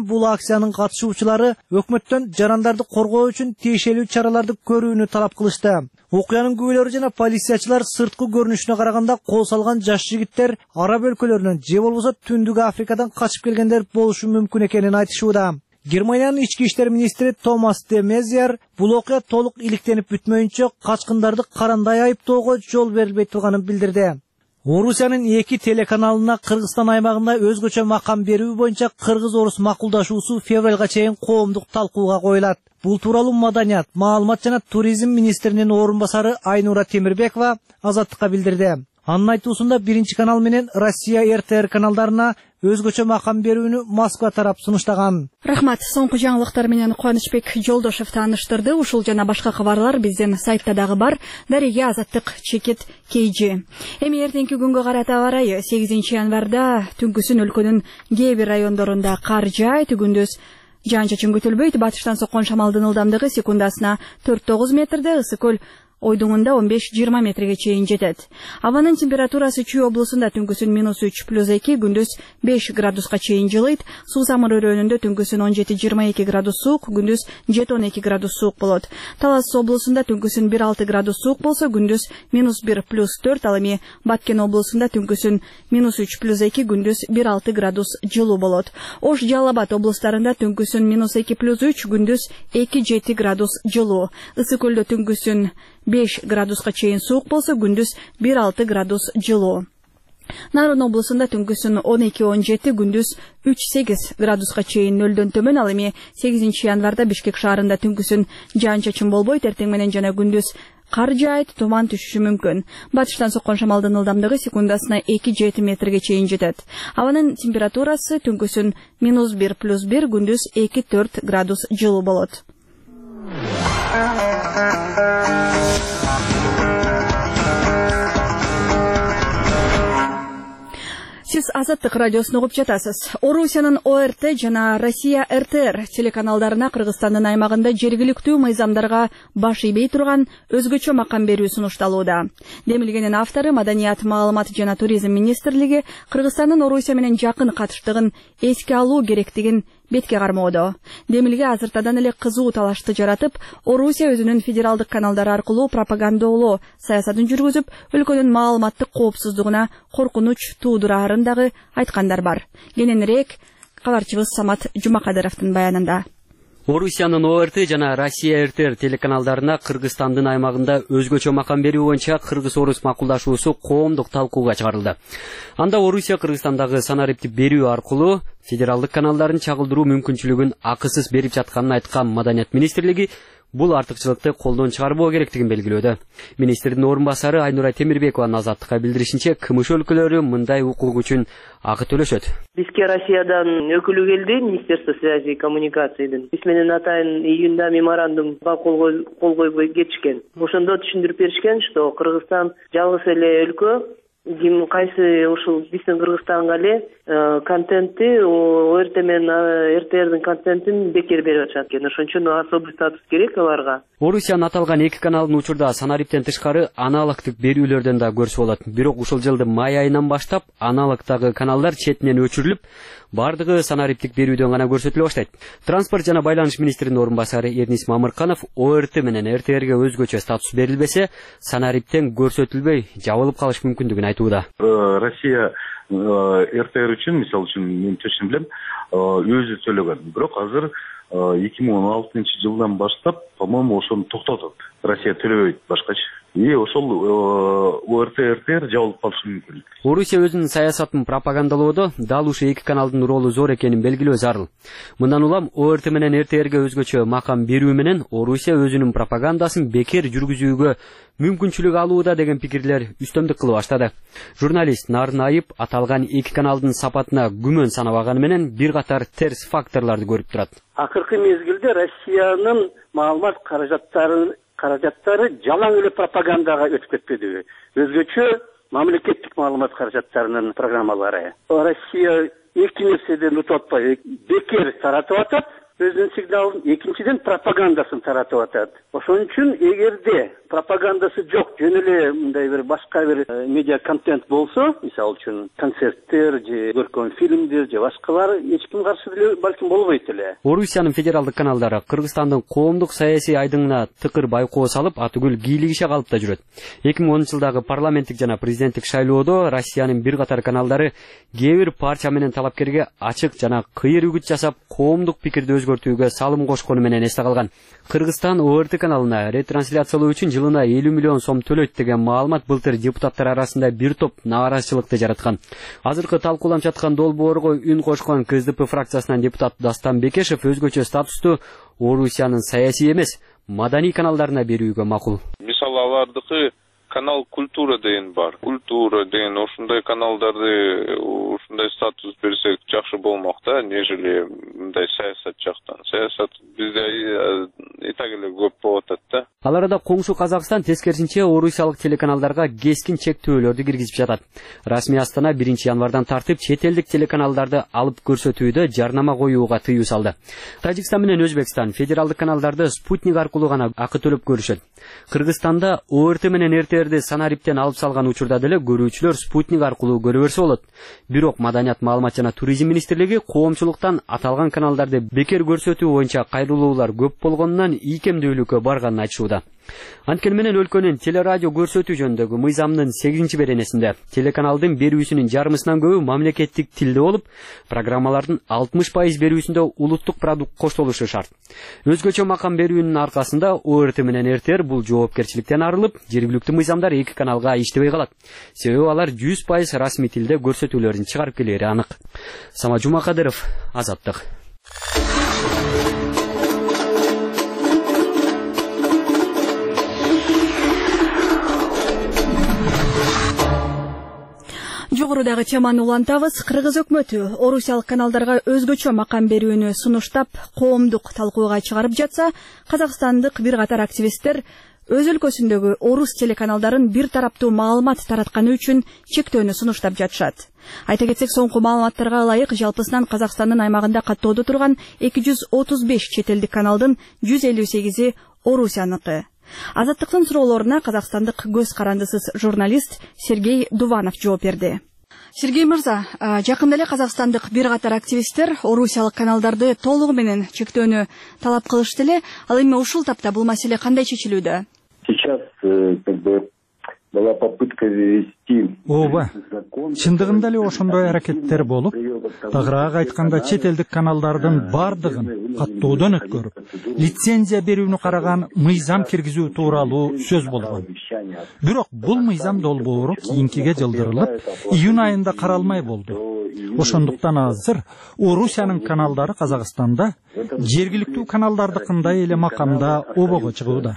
Бул акциянын катышуучулары өкмөттөн жарандарды коргоо үчүн тиешелүү чараларды көрүүнү талап кылышты. Окуянын күбөлөрү жана полициячылар сырткы көрүнүшүнө караганда кол салган жаш жигиттер араб өлкөлөрүнөн же болбосо Түндүк Африкадан качып келгендер болушу мүмкүн экенин айтышууда. Германиянын ички иштер министри Томас де Мезиер бул окуя толук иликтенип бүтмөйүнчө качкындарды карандай айыптоого жол берилбей турганын билдирди. Орусиянын 2 телеканалына Кыргызстан аймагында өзгөчө макам берүү боюнча кыргыз-орус макулдашуусу февралга чейин коомдук талкууга коюлат. Бул тууралуу Маданият, маалымат жана туризм министринин орун басары Айнура Темирбекова Азаттыкка билдирди. Анын айтуусунда 1 канал менен Россия РТР каналдарына өзгөчө макам берүүнү Москва тарап сунуштаган. Рахмат, соңку жаңылыктар менен Кубанычбек Жолдошев тааныштырды. Ушул жана башка кабарлар биздин сайтта дагы бар. Дареге Азаттык чекит KG. Эми эртеңки күнгө карата аба ырайы 8 январда түнкүсүн өлкөнүн кээ бир райондорунда кар жаайт, күндүз жаан-чачын күтүлбөйт. Батыштан соккон шамалдын ылдамдыгы секундасына 4-9 метрде, ысык көл ойдуңунда 15-20 метрге чейин жетет. Абанын температурасы Чүй облусунда түнкүсүн -3+2, күндүз 5 градуска чейин жылыйт. Суу Самыр өрөөнүндө түнкүсүн 17-22 градус суук, күндүз 7-12 градус суук болот. Талас облусунда түнкүсүн 1-6 градус суук болсо, күндүз -1+4, ал эми Баткен облусунда түнкүсүн -3+2, күндүз 1-6 градус жылуу болот. Ош, Жалал Абад облустарында түнкүсүн -2+3, күндүз 2-7 градус жылуу. Ысык көлдө түнкүсүн 5 градуска чейин суук болсо, күндүз 1-6 градус жылуу. Нарын облусунда түнкүсүн 12-17, күндүз 3-8 градуска чейин нөлдөн төмөн. Ал эми 8 январда Бишкек шаарында түнкүсүн жаан-чачын болбойт, эртең менен жана күндүз кар жаайт, туман түшүшү мүмкүн. Батыштан соккон шамалдын ылдамдыгы секундасына 2-7 метрге чейин жетет. Абанын температурасы түнкүсүн -1+1, күндүз 2-4 градус жылуу болот. Сиз Азаттык радиосун угуп жатасыз. Орусиянын ОРТ жана Россия РТР телеканалдарына Кыргызстандын аймагында жергиликтүү мыйзамдарга баш ийбей турган өзгөчө макам берүү сунушталууда. Демилгенин автору Маданият, маалымат жана туризм министрлиги Кыргызстандын Орусия менен жакын катыштыгын эске алуу керектигин бетке кармоодо. Демилге азыртадан эле кызуу талашты жаратып, Орусия өзүнүн федералдык каналдары аркылуу пропагандалоо саясатын жүргүзүп, өлкөнүн маалыматтык коопсуздугуна коркунуч туудураарын дагы айткандар бар. Кененирээк кабарчыбыз Самат Жумакадыровдун баянында. Орусиянын ОРТ жана Россия РТР телеканалдарына Кыргызстандын аймагында өзгөчө макам берүү боюнча кыргыз-орус макулдашуусу коомдук талкууга чыгарылды. Анда Орусия Кыргызстандагы санариптик берүү аркылуу федералдык каналдарын чагылдыруу мүмкүнчүлүгүн акысыз берип жатканын айткан Маданият министрлиги бул артыкчылыкты колдон чыгарбоо керектигин белгилөөдө. Министрдин орун басары Айнура Темирбекованын Азаттыкка билдиришинче, КМШ өлкөлөрү мындай укук үчүн акы төлөшөт. Бизге Россиядан өкүлү келди, Министерство связи и коммуникациядан. Биз менен атайын июнда меморандумга кол койбой кетишкен. Ошондо түшүндүрүп беришкен, что Кыргызстан жалгыз эле өлкө, кайсы ушул биздин Кыргызстанга эле контентти ОРТ менен РТРдин контентин бекер берип атышат экен. Ошон үчүн особый статус керек аларга. Орусиянын аталган 2 каналдын учурда санариптен тышкары аналогтук берүүлөрдөн да көрсө болот. Бирок ушул жылдын май айынан баштап аналогтагы каналдар четинен өчүрүлүп, бардыгы санариптик берүүдөн гана көрсөтүлө баштайт. Транспорт жана байланыш министринин орун басары Эрнис Мамырканов ОРТ менен РТРге өзгөчө статус берилбесе, санариптен көрсөтүлбөй жабылып калыш мүмкүндүгүн айтууда. Россия РТР үчүн, мисалы үчүн мен түшүндүм, өзү төлөгөн. Бирок азыр 2016 жылдан баштап, по-моему, ошону токтотот. Россия төлөбөйт башкачы. Ошол ОРТ РТР жабылып калышы мүмкүн. Орусия өзүнүн саясатын пропагандалоодо дал ушул 2 каналдын ролу зор экенин белгилөө зарыл. Мындан улам ОРТ менен РТРге өзгөчө макам берүү менен Орусия өзүнүн пропагандасын бекер жүргүзүүгө мүмкүнчүлүк алууда деген пикирлер үстөмдүк кылып баштады. Журналист Нарын Айып аталган 2 каналдын сапатына күмөн санабаганы менен бир катар терс факторлорду көрүп турат. Акыркы мезгилде Россиянын маалымат каражаттары жалаң эле пропагандага өтүп кетпедиби? Өзгөчө мамлекеттик маалымат каражаттарынын программалары. Россия эки нерседен утуп атпай, бекер таратып атат. өзүнүн сигналын, экинчиден пропагандасын таратып атат. Ошон үчүн эгерде пропагандасы жок, жөн эле мындай бир башка бир медиа контент болсо, мисалы үчүн концерттер же көркөм фильмдер же башкалар, эч ким каршы деле балким болбойт эле. Орусиянын федералдык каналдары Кыргызстандын коомдук саясий айдыңына тыкыр байкоо салып, атүгүл кийлигише калып да жүрөт. 2010-жылдагы парламенттик жана президенттик шайлоодо Россиянын бир катар каналдары кээ бир партия менен талапкерге ачык жана кыйыр үгүт жасап, коомдук пикирди өзгөртүүгө салым кошкону менен эсте калган. Кыргызстан ОРТ каналына ретрансляциялоо үчүн жылына 50 миллион сом төлөйт деген маалымат былтыр депутаттар арасында бир топ нааразычылыкты жараткан. Азыркы талкууланып жаткан долбоорго үн кошкон КСДП фракциясынан депутат Дастан Бекешев өзгөчө статусту Орусиянын саясий эмес, маданий каналдарына берүүгө макул. Мисалы алардыкы канал культура деген бар. Культура деген ошондой каналдарды ушундай статус берсек жакшы болмок да, нежели мындай саясат жактан. Саясат бизде и так эле көп болуп атат да. Ал арада коңшу Казакстан тескерисинче орусиялык телеканалдарга кескин чектөөлөрдү киргизип жатат. Расмий Астана 1 январдан тартып чет элдик телеканалдарды алып көрсөтүүдө жарнама коюуга тыюу салды. Тажикстан менен Өзбекстан федералдык каналдарды спутник аркылуу гана акы төлөп көрүшөт. Кыргызстанда ОРТ менен РТРди санариптен алып салган учурда деле көрүүчүлөр спутник аркылуу көрө берсе болот. Бирок Маданият, маалымат жана туризм министрлиги коомчулуктан аталган каналдарды бекер көрсөтүү боюнча кайрылуулар көп болгонунан ийкемдүүлүккө барганын айтышууда. Анткени менен өлкөнүн телерадио көрсөтүү жөнүндөгү мыйзамдын 8 беренесинде телеканалдын берүүсүнүн жарымысынан көбү мамлекеттик тилде болуп, программалардын 60% берүүсүндө улуттук продукт коштолушу шарт. Өзгөчө макам берүүнүн аркасында ОРТ менен РТР бул жоопкерчиликтен арылып, жергиликтүү мыйзамдар эки каналга иштебей калат. Себеби алар 100% расмий тилде көрсөтүүлөрүн чыгарып келери анык. Самат Жумакадыров, Азаттык. Жогорудагы теманы улантабыз. Кыргыз өкмөтү орусиялык каналдарга өзгөчө макам берүүнү сунуштап, коомдук талкууга чыгарып жатса, казакстандык бир катар активисттер өз өлкөсүндөгү орус телеканалдарын бир тараптуу маалымат таратканы үчүн чектөөнү сунуштап жатышат. Айта кетсек, соңку маалыматтарга ылайык жалпысынан Казакстандын аймагында каттоодо турган 235 чет элдик каналдын 158-и Орусияныкы. Азаттыктын суроолоруна казакстандык көз карандысыз журналист Сергей Дуванов жооп берди. Сергей мырза, жакында эле казакстандык бир катар активисттер орусиялык каналдарды толугу менен чектөөнү талап кылышты эле. Ал эми ушул тапта бул маселе кандай чечилүүдө? Сейчас была попытка ввести. Ооба, чындыгында эле ошондой аракеттер болуп, тагыраак айтканда чет элдик каналдардын бардыгын каттоодон өткөрүп, лицензия берүүнү караган мыйзам киргизүү тууралуу сөз болгон. Бирок бул мыйзам долбоору кийинкиге жылдырылып, июнь айында каралмай болду. Ошондуктан азыр Орусиянын каналдары Казакстанда жергиликтүү каналдардыкындай эле макамда обого чыгууда.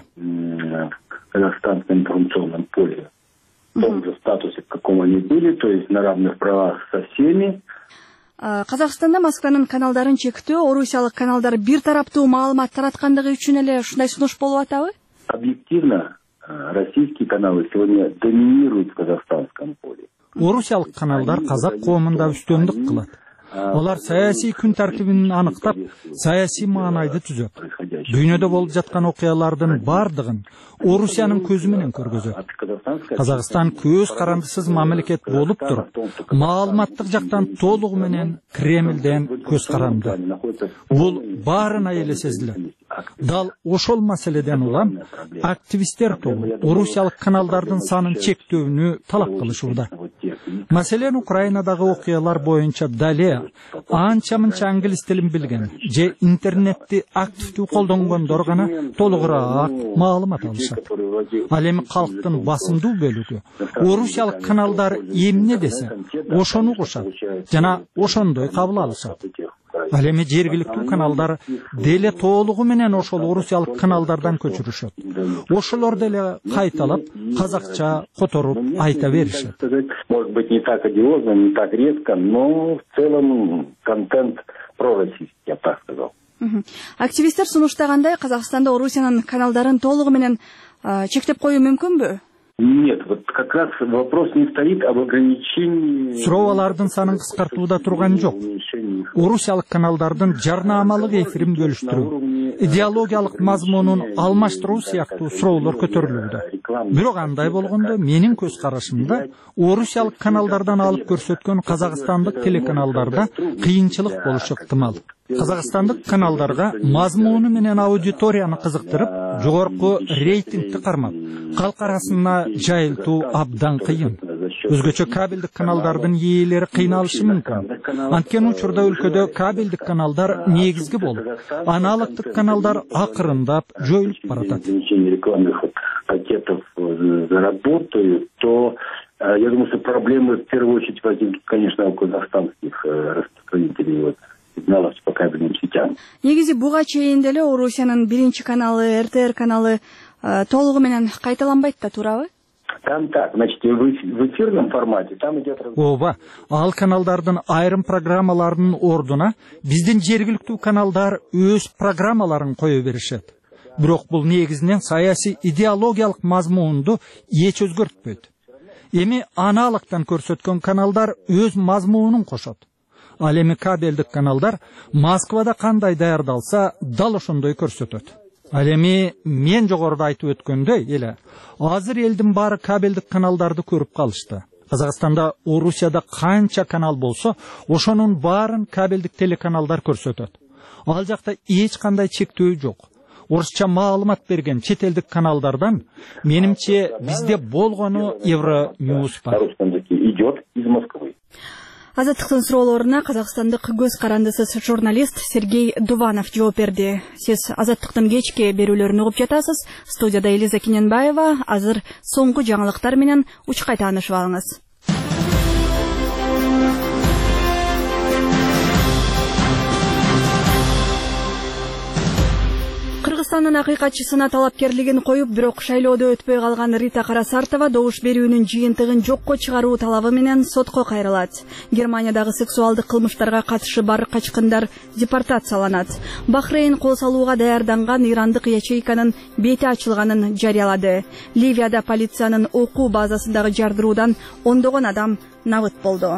Казахстанском информационном поле в том же статусе, в каком они были, то есть на равных правах со всеми. Казакстанда Москванын каналдарын чектөө орусиялык каналдар бир тараптуу маалымат тараткандыгы үчүн эле ушундай сунуш болуп атабы? Объективно, российские каналы сегодня доминируют в казахстанском поле. Орусиялык каналдар казак коомунда үстөмдүк кылат. Алар саясий күн тартибин аныктап, саясий маанайды түзөт. Дүйнөдө болуп жаткан окуялардын бардыгын Орусиянын көзү менен көргөзөт. Казакстан көз карандысыз мамлекет болуп туруп, маалыматтык жактан толугу менен Кремлден көз каранды. Бул баарына эле сезилет. Дал ошол маселеден улам активисттер тобу орусиялык каналдардын санын чектөөнү талап кылышууда. Маселен Украинадагы окуялар боюнча дале анча-мынча англис тилин билген же интернетти активдүү колдонгондор гана толугураак маалымат алышат. Ал эми калктын басымдуу бөлүгү орусиялык каналдар эмне десе ошону угушат жана ошондой кабыл алышат. Ал эми жергиликтүү каналдар деле толугу менен ошол орусиялык каналдардан көчүрүшөт. Ошолор деле кайталап казакча которуп айта беришет. Может быть, не так одиозно, не так резко, но в целом контент пророссийский, я так сказал. Активисттер сунуштагандай Казакстанда Орусиянын каналдарын толугу менен чектеп коюу мүмкүнбү? Нет, вот как раз вопрос не стоит об ограничении. Суроолардын санын кыскартууда турган жок. Орусиялык каналдардын жарнамалык эфирин бөлүштүрүү, идеологиялык мазмунун алмаштыруу сыяктуу суроолор көтөрүлүүдө. Бирок андай болгондо менин көз карашымда орусиялык каналдардан алып көрсөткөн казакстандык телеканалдарда кыйынчылык болушу ыктымал. Казакстандык каналдарга мазмуну менен аудиторияны кызыктырып, жогорку рейтингди кармап, калк арасына жайылтуу абдан кыйын. Өзгөчө кабелдик каналдардын ээлери кыйналышы мүмкүн. Анткени учурда өлкөдө кабелдик каналдар негизги болуп, аналогдук каналдар акырындап жоюлуп баратат. Пакетов заработают, то я думаю, что проблемы в первую очередь возникнут, конечно, у казахстанских распространителей сигналов по кабельным сетям. Негизи буга чейин деле Орусиянын биринчи каналы, РТР каналы толугу менен кайталанбайт да, туурабы? Там так, значит, в эфирном формате там идет разговор. Ооба, ал каналдардын айрым программаларынын ордуна биздин жергиликтүү каналдар өз программаларын кое беришет. Бирок бул негизинен саясий идеологиялык мазмунду эч өзгөртпөйт. Эми аналогтан көрсөткөн каналдар өз мазмунун кошот. Ал эми кабелдик каналдар Москвада кандай даярдалса, дал ошондой көрсөтөт. Ал эми мен жогоруда айтып өткөндөй эле, азыр элдин баары кабелдик каналдарды көрүп калышты. Казакстанда, Орусияда канча канал болсо, ошонун баарын кабелдик телеканалдар көрсөтөт. Ал жакта эч кандай чектөө жок. Орусча маалымат берген чет элдик каналдардан менимче бизде болгону Евроньюз бар. Идет из Москвы. Азаттыктын суроолоруна казакстандык көз карандысыз журналист Сергей Дуванов жооп берди. Сиз Азаттыктын кечки берүүлөрүн угуп жатасыз. Студияда Элиза Кененбаева. Азыр соңку жаңылыктар менен учкай таанышып алыңыз. Кыргызстандын акыйкатчысына талапкерлигин коюп, бирок шайлоодо өтпөй калган Рита Карасартова добуш берүүнүн жыйынтыгын жокко чыгаруу талабы менен сотко кайрылат. Германиядагы сексуалдык кылмыштарга катышы бар качкындар депортацияланат. Бахрейн кол салууга даярданган ирандык ячейканын бети ачылганын жарыялады. Ливияда полициянын окуу базасындагы жардыруудан ондогон адам набыт болду.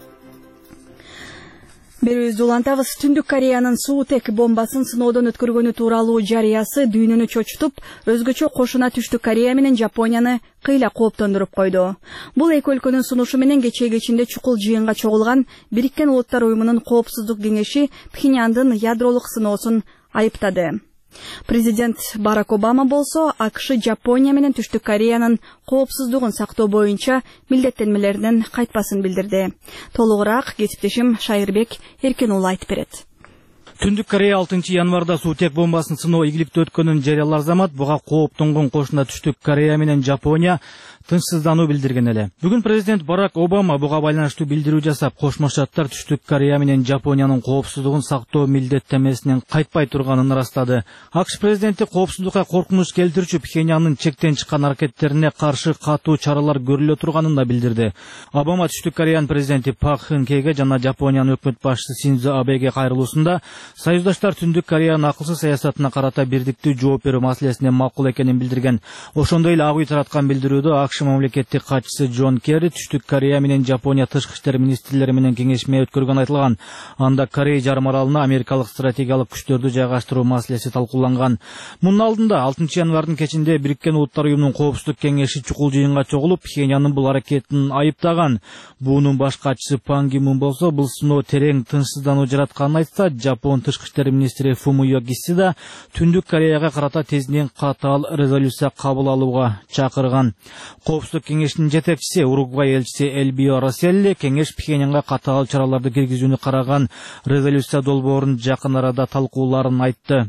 Берүүбүздү улантабыз. Түндүк Кореянын суутек бомбасын сыноодон өткөргөнү тууралуу жарыясы дүйнөнү чочутуп, өзгөчө кошуна Түштүк Корея менен Жапонияны кыйла кооптондуруп койду. Бул эки өлкөнүн сунушу менен кечээ чукул жыйынга чогулган Бириккен Улуттар уюмунун коопсуздук кеңеши Пхеньяндын ядролук сыноосун айыптады. Президент Барак Обама болсо АКШ Жапония менен Түштүк Кореянын коопсуздугун сактоо боюнча милдеттенмелеринен кайтпасын билдирди. Толугураак кесиптешим Шайырбек Эркенуулу айтып берет. Түндүк Корея 6 январда суутек бомбасын сыноо ийгиликтүү өткөнүн жарыялар замат буга кооптонгон кошуна Түштүк Корея менен Жапония тынчсыздануу билдирген эле. Бүгүн президент Барак Обама буга байланыштуу билдирүү жасап, Кошмо Штаттар Түштүк Корея менен Жапониянын коопсуздугун сактоо милдеттемесинен кайтпай турганын ырастады. АКШ президенти коопсуздукка коркунуч келтирүүчү Пхеньяндын чектен чыккан аракеттерине каршы катуу чаралар көрүлө турганын да билдирди. Обама Түштүк Кореянын президенти Пак Кын Хеге жана Жапониянын өкмөт башчысы Синдзо Абеге кайрылуусунда союздаштар Түндүк Кореянын акылсыз саясатына карата бирдиктүү жооп берүү маселесине макул экенин билдирген. Ошондой эле ак үй тараткан билдирүүдө АКШ мамлекеттик катчысы Джон Керри Түштүк Корея менен Жапония тышкы иштер министрлери менен кеңешме өткөргөн айтылган. Анда Корея жарым аралына америкалык стратегиялык күчтөрдү жайгаштыруу маселеси талкууланган. Мунун алдында 6 январдын кечинде Бириккен Улуттар уюмунун коопсуздук кеңеши чукул жыйынга чогулуп, Пхеньяндын бул аракетин айыптаган. Буунун баш катчысы Пан Ги Мун болсо бул сыноо терең тынчсыздануу жаратканын айтса, Жапон тышкы иштер министри Фумио Кисида Түндүк Кореяга карата тезинен катаал резолюция кабыл алууга чакырган. Коопсуздук кеңешинин жетекчиси Уругвай элчиси Элбио Росселли кеңеш Пхеньянга катаал чараларды киргизүүнү караган резолюция долбоорун жакын арада талкууларын айтты.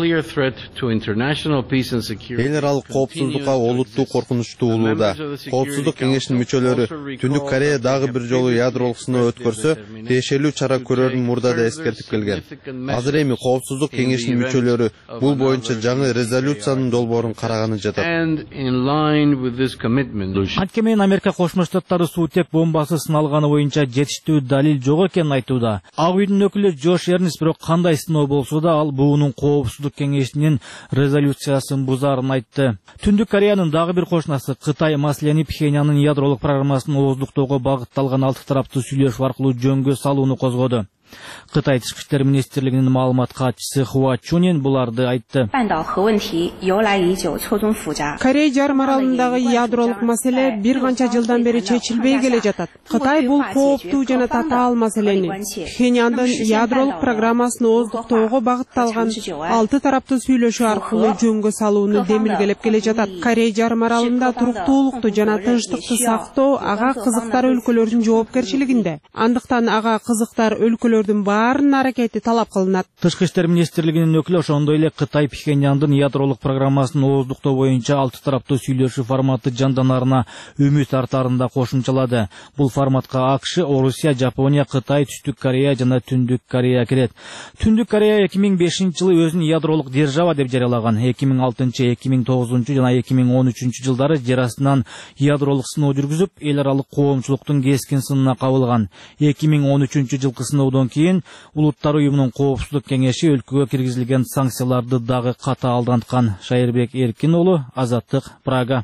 Эл аралык коопсуздукка олуттуу коркунуч туулууда. Коопсуздук кеңешинин мүчөлөрү Түндүк Корея дагы бир жолу ядролук сыноо өткөрсө, тиешелүү чара көрөрүн мурда да эскертип келген. Азыр эми Коопсуздук кеңешинин мүчөлөрү бул боюнча жаңы резолюциянын долбоорун караганы жатат. Анткени менен Америка Кошмо Штаттары суутек бомбасы сыналганы боюнча жетиштүү далил жок экенин айтууда. Ак үйдүн өкүлү Джош Эрнст бирок кандай сыноо болсо да ал буунун Коопсуздук кеңешинин резолюциясын бузаарын айтты. Түндүк Кореянын дагы бир кошунасы Кытай маселени Пхеньяндын ядролук программасын ооздуктоого багытталган алты тараптуу сүйлөшүү аркылуу жөнгө салууну козгоду. Кытай Тышкы иштер министрлигинин маалымат катчысы Хуа Чунин буларды айтты. Корея жарым аралындагы ядролук маселе бир канча жылдан бери чечилбей келе жатат. Кытай бул кооптуу жана татаал маселени Пхеньяндын ядролук программасын ооздуктоого багытталган алты тараптуу сүйлөшүү аркылуу жөнгө салууну демилгелеп келе жатат. Корея жарым аралында туруктуулукту жана тынчтыкты сактоо ага кызыктар өлкөлөрдүн жоопкерчилигинде. Андыктан ага кызыктар өлкөлөрдүн баарын аракети талап кылынат. Тышкы иштер министрлигинин өкүлү ошондой эле Кытай Пхеньяндын ядролук программасын ооздуктоо боюнча алты тараптуу сүйлөшүү форматы жанданарына үмүт артарын да кошумчалады. Бул форматка АКШ, Орусия, Жапония, Кытай, Түштүк Корея жана Түндүк Корея кирет. Түндүк Корея 2005-жылы өзүн ядролук держава деп жарыялаган. 2006, 2009 жана 2013 жылдары жер астынан ядролук сыноо жүргүзүп, эл аралык коомчулуктун кескин сынына кабылган. 2013 жылкы сыноодон кийин Улуттар уюмунун Коопсуздук кеңеши өлкөгө киргизилген санкцияларды дагы катаалданткан. Шайырбек Эркин уулу, Азаттык, Прага.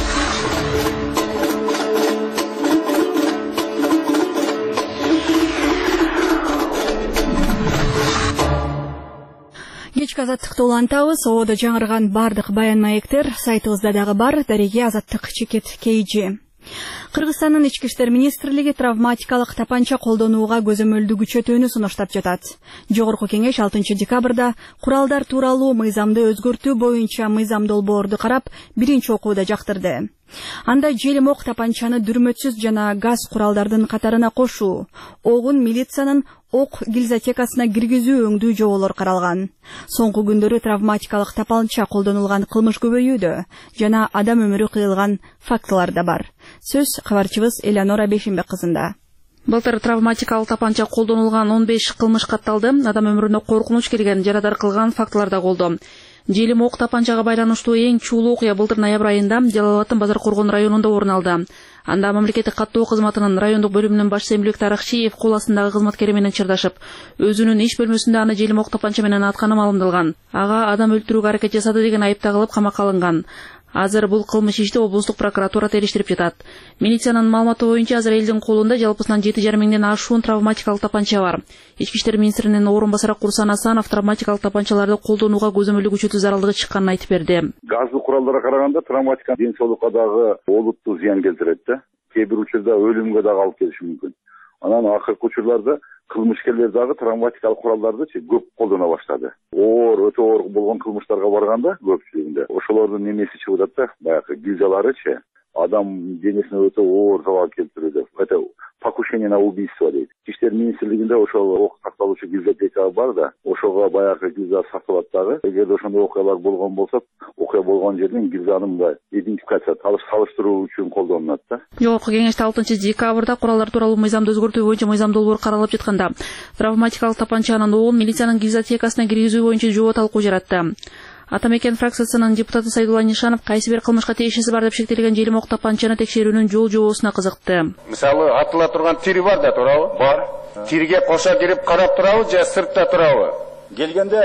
Кечки азаттыкты улантабыз. Оодо жаңырган бардык баян маектер сайтыбызда дагы бар. Дареге Азаттык чекит KG. Кыргызстандын ички иштер министрлиги травматикалык тапанча колдонууга көзөмөлдүү күчөтүүнү сунуштап жатат. Жогорку кеңеш 6 декабрда куралдар тууралуу мыйзамды өзгөртүү боюнча мыйзам долбоорду карап, биринчи окууда жактырды. Анда желим ок тапанчаны дүрмөтсүз жана газ куралдардын катарына кошуу, огун милициянын ок гильзотекасына киргизүү өңдүү жоболор каралган. Соңку күндөрү травматикалык тапанча колдонулган кылмыш көбөйүүдө жана адам өмүрү кыйылган фактылар да бар. Сөз кабарчыбыз Элеонора Бешимбек кызында. Былтыр травматикалык тапанча колдонулган 15 кылмыш катталды. Адам өмүрүнө коркунуч келген, жарадар кылган фактылар да болду. Желим ок тапанчага байланыштуу эң чуулуу окуя былтыр ноябрь айында Жалал-Абадтын Базар Коргон районунда орун алды. Анда мамлекеттик каттоо кызматынын райондук бөлүмүнүн башчысы Эмилбек Таракчиев кол астындагы кызматкери менен чырдашып, өзүнүн иш бөлмөсүндө аны желим ок тапанча менен атканы маалымдалган. Ага адам өлтүрүүгө аракет жасады деген айып тагылып камакка алынган. Азыр бул кылмыш ишти облустук прокуратура териштирип жатат. Милициянын маалыматы боюнча азыр элдин колунда жалпысынан 7,5 миңден ашуун травматикалык тапанча бар. Ички иштер министринин орун басары Курсан Асанов травматикалык тапанчаларды колдонууга көзөмөлдүү күчөтүү зарылдыгы чыкканын айтып берди. Газдуу куралдарга караганда травматика ден соолукка дагы олуттуу зыян келтирет да. Кээ бир учурда өлүмгө дагы алып келиши мүмкүн. Анан акыркы учурларда кылмышкерлер дагы травматикалык куралдарды көп колдоно баштады. Өтө оор болгон кылмыштарга барганда көпчүлүгүндө ошолордун немеси чыгып атат да, баягы гильзаларычы адам денесине өтө оор залал келтирүүдө. Это покушение на убийство дейт. Иштер министрлигинде ошол ок сакталуучу гильзотека бар да, ошого баягы гильза сакталат дагы. Эгерде ошондой окуялар болгон болсо, окуя болгон жерден гильзанын идентификация салыштыруу үчүн колдонулат да. Жогорку кеңеште 6 декабрда куралдар тууралуу мыйзамды өзгөртүү боюнча мыйзам долбоор каралып жатканда, травматикалык тапанчанын огун милициянын гильзотекасына киргизүү боюнча жобо талкуу жаратты. Атамекен фракциясынын депутаты Сайдулла Нишанов кайсы бир кылмышка тиешеси бар деп шектелген желим ок тапанчаны текшерүүнүн жол-жобосуна кызыкты. Мисалы, атыла турган тири бар да, туурабы? Бар. Тирге коша кирип карап турабы же сыртта турабы? Келгенде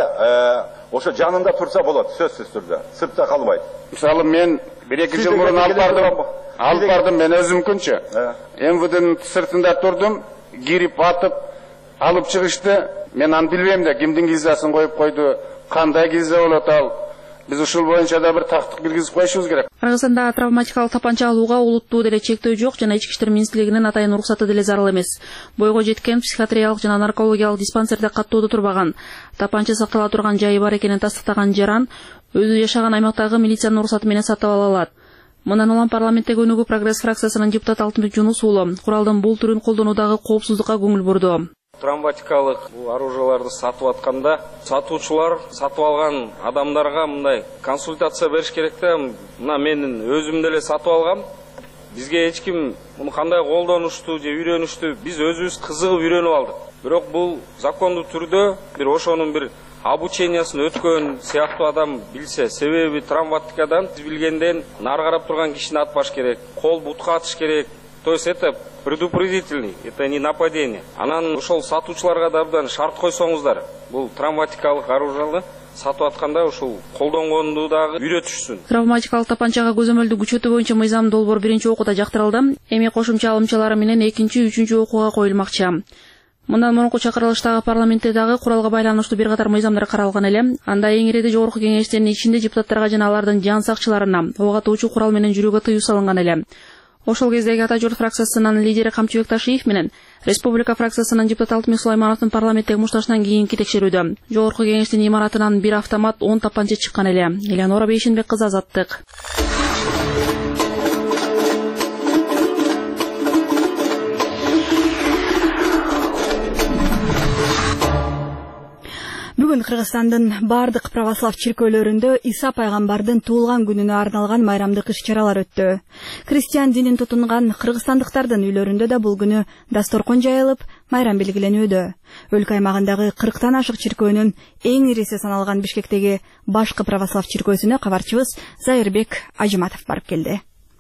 ошо жанында турса болот, сөзсүз түрдө. Сыртта калбайт. Мисалы, мен 1-2 жыл мурун алып бардым мен өзүмкүнчү. МВДнын сыртында турдум, кирип атып алып чыгышты. Мен аны билбейм да, кимдин гильзасын коюп койду. Кандай гильза болот ал? Биз ушул боюнча да бир тактык киргизип коюшубуз керек. Кыргызстанда травматикалык тапанча алууга улуттуу деле чектөө жок жана ички иштер министрлигинин атайын уруксаты деле зарыл эмес. Бойго жеткен психиатриялык жана наркологиялык диспансерде каттоодо турбаган. Тапанча сактала турган жайы бар экенин тастыктаган жаран өзү жашаган аймактагы милициянын уруксаты менен сатып ала алат. Мындан улам парламентте өнүгүү прогресс фракциясынын депутаты Алтынбек Жунус уулу куралдын бул түрүн колдонуудагы коопсуздукка көңүл бурду. Травматикалык оружияларды сатып атканда сатуучулар сатып алган адамдарга мындай консультация бериш керек да. Мына мен өзүм деле сатып алгам. Бизге эч ким муну кандай колдонушту же үйрөнүштү биз өзүбүз кызыгып үйрөнүп алдык. Бирок бул закондуу түрдө бир ошонун бир обучениясын өткөн сыяктуу адам билсе, себеби травматикадан билгенден нары карап турган кишини атпаш керек, кол бутка атыш керек. То есть это предупредительный, это не нападение. Анан ошол сатуучуларга да абдан шарт койсоңуздар. Бул травматикалык оружияны сатып атканда ушул колдонгонду дагы үйрөтүшсүн. Травматикалык тапанчага көзөмөлдү күчөтүү боюнча мыйзам долбоор биринчи окууда жактырылды. Эми кошумча алымчалары менен экинчи, үчүнчү окууга коюлмакчы. Мындан мурунку чакырылыштагы парламентте дагы куралга байланыштуу бир катар мыйзамдар каралган эле. Анда эң иреди жогорку кеңештин ичинде депутаттарга жана алардын жан сакчыларына ок атуучу курал менен жүрүүгө тыюу салынган эле. Ошол кездеги Ата журт фракциясынын лидери Камчыбек Ташиев менен Республика фракциясынын депутаты Алтынбек Сулаймановдун парламенттеги мушташынан кийинки текшерүүдө жогорку кеңештин имаратынан бир автомат 10 тапанча чыккан эле. Элеонора Бейшенбек кызы, Азаттык. Бүгүн Кыргызстандын бардык православ чиркөөлөрүндө Иса пайгамбардын туулган күнүнө арналган майрамдык иш-чаралар өттү. Христиан динин тутунган кыргызстандыктардын үйлөрүндө да бул күнү дасторкон жайылып, майрам белгиленүүдө. Өлкө аймагындагы 40тан ашык чиркөөнүн эң ириси саналган Бишкектеги башкы православ чиркөөсүнө кабарчыбыз Зайырбек Ажыматов барып келди.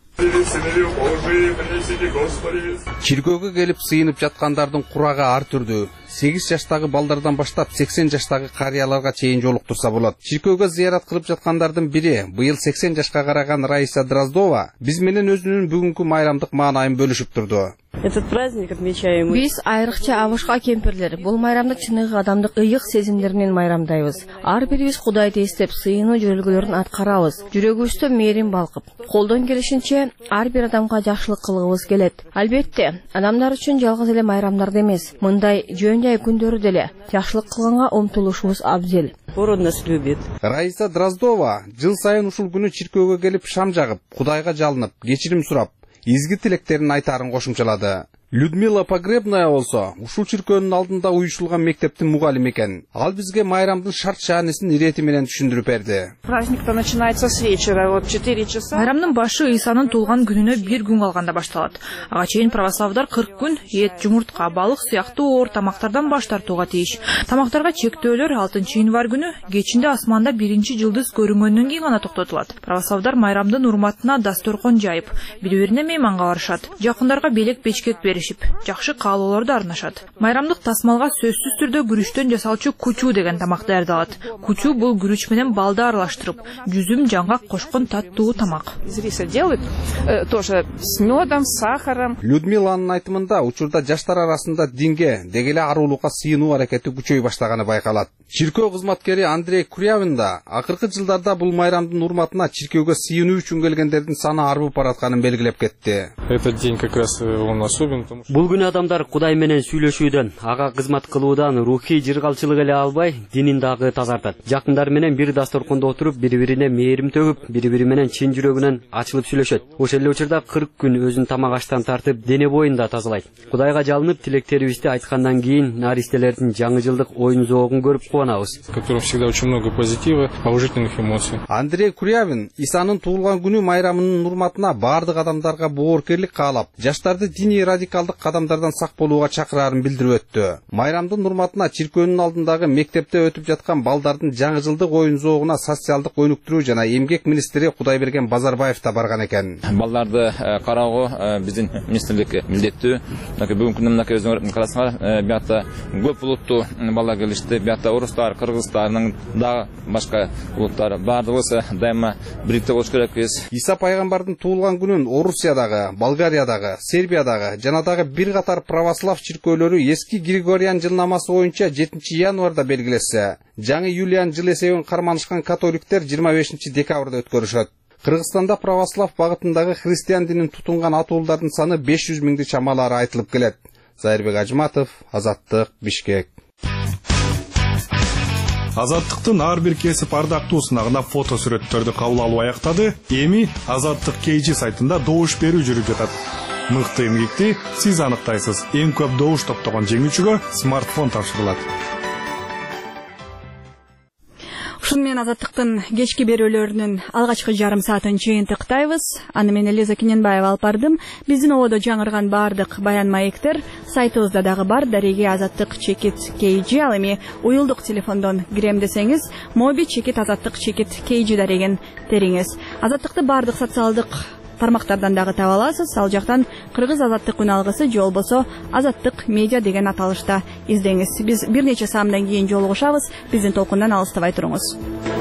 Чиркөөгө келип сыйынып жаткандардын курагы ар түрдүү. 8 жаштагы балдардан баштап 80 жаштагы карыяларга чейин жолуктурса болот. Чиркөөгө зыярат кылып жаткандардын бири быйыл 80 жашка караган Раиса Дроздова биз менен өзүнүн бүгүнкү майрамдык маанайын бөлүшүп турду. Этот праздник отмечаем. Биз айрыкча абышка кемпирлер бул майрамдык чыныгы адамдык ыйык сезимдеринен майрамдайбыз. Ар бирибиз Кудайды эстеп, сыйынуу жөрөлгөлөрүн аткарабыз. Жүрөгүбүздө мээрим балкып, колдон келишинче ар бир адамга жакшылык кылгыбыз келет. Албетте, адамдар үчүн жалгыз эле майрамдарды эмес, мындай жөн-жай күндөрү деле жакшылык кылганга умтулушубуз абзел. Город нас любит. Раиса Дроздова жыл сайын ушул күнү чиркөөгө келип шам жагып, Кудайга жалынып, кечирим сурап, изги тилектерин айтаарын кошумчалады. Людмила Погребная болсо, ушул чиркөөнүн алдында уюшулган мектептин мугалими экен. Ал бизге майрамдын шарт-шаанисин ирети менен түшүндүрүп берди. Праздник-то начинается с вечера, вот 4 часа. Майрамдын башы Исанын туулган күнүнө 1 күн калганда башталат. Ага чейин православдар 40 күн эт, жумуртка, балык сыяктуу оор тамактардан баш тартууга тийиш. Тамактарга чектөөлөр 6-январь күнү кечинде асманда 1-жылдыз көрүнгөндөн кийин гана токтотулат. Православдар майрамдын урматына дасторкон жайып, бири-бирине мейманга барышат. Жакындарга белек печкек жакшы каалоолорду арнашат. Майрамдык тасмалга сөзсүз түрдө күрүчтөн жасалчу кучу деген тамак даярдалат. Кучу бул күрүч менен балды аралаштырып, жүзүм, жаңгак кошкон таттуу тамак. Здесь делают тоже с медом, с сахаром. Людмиланын айтымында учурда жаштар арасында динге, дегеле арулукка сыйынуу аракети күчөй баштаганы байкалат. Чиркөө кызматкери Андрей Курявин да акыркы жылдарда бул майрамдын урматына чиркөөгө сыйынуу үчүн келгендердин саны арбып баратканын белгилеп кетти. Этот день как раз он особен. Бул күнү адамдар Кудай менен сүйлөшүүдөн, ага кызмат кылуудан рухий жыргалчылык эле албай, динин дагы тазартат. Жакындар менен бир дасторкондо отуруп, бири-бирине мээрим төгүп, бири-бири менен чын жүрөгүнөн ачылып сүйлөшөт. Ошол эле учурда 40 күн өзүн тамак аштан тартып, дене боюн да тазалайт. Кудайга жалынып, тилектерибизди айткандан кийин наристелердин жаңы жылдык оюн зоогун көрүп кубанабыз. В котором всегда очень много позитива, положительных эмоций. Андрей Курявин Исанын туулган күнү майрамынын урматына бардык адамдарга боорукерлик каалап, жаштарды диний радикалдык кадамдардан сак болууга чакыраарын билдирип өттү. Майрамдын урматына чиркөөнүн алдындагы мектепте өтүп жаткан балдардын жаңы жылдык оюн зоогуна социалдык өнүктүрүү жана эмгек министри Кудайберген Базарбаев да барган экен. Балдарды кароого биздин министрлик милдеттүү. Бүгүнкү күндө өзүңөр карасаңар, биякта көп улуттуу балдар келишти. Биякта орустар, кыргызстардын дагы башка улуттар бардыгыбыз дайыма бириктеп болуш керекпиз. Иса пайгамбардын туулган күнүн Орусиядагы, Болгариядагы, Сербиядагы жана дагы бир катар православ чиркөөлөрү эски Григориан жылнамасы боюнча 7 январда белгилесе, жаңы Юлиан жыл эсебин карманышкан католиктер 25 декабрда өткөрүшөт. Кыргызстанда православ багытындагы христиан динин тутунган атуулдардын саны 500 миңди чамалары айтылып келет. Зайырбек Ажыматов, Азаттык, Бишкек. Азаттыктын ар бир кесип ардактуу сынагына фото сүрөттөрдү кабыл алуу аяктады. Эми Азаттык KG сайтында добуш берүү жүрүп жатат. Мыкты эмгекти сиз аныктайсыз. Эң көп добуш топтогон жеңүүчүгө смартфон тапшырылат. Ушун менен азаттыктын кечки берүүлөрүнүн алгачкы жарым саатын жыйынтыктайбыз. Аны мен Элиза Кененбаева алып бардым. Биздин ободо жаңырган бардык баян маектер сайтыбызда дагы бар. Дареге азаттык чекит KG. Ал эми уюлдук телефондон кирем десеңиз, моби чекит азаттык чекит KG дареген териңиз. Азаттыкты бардык социалдык тармактардан дагы таба аласыз. Ал жактан кыргыз азаттык күн алгысы же болбосо азаттык медиа деген аталышта издеңиз. Биз бир нече саамдан кийин жолугушабыз. Биздин толкундан алыстабай туруңуз.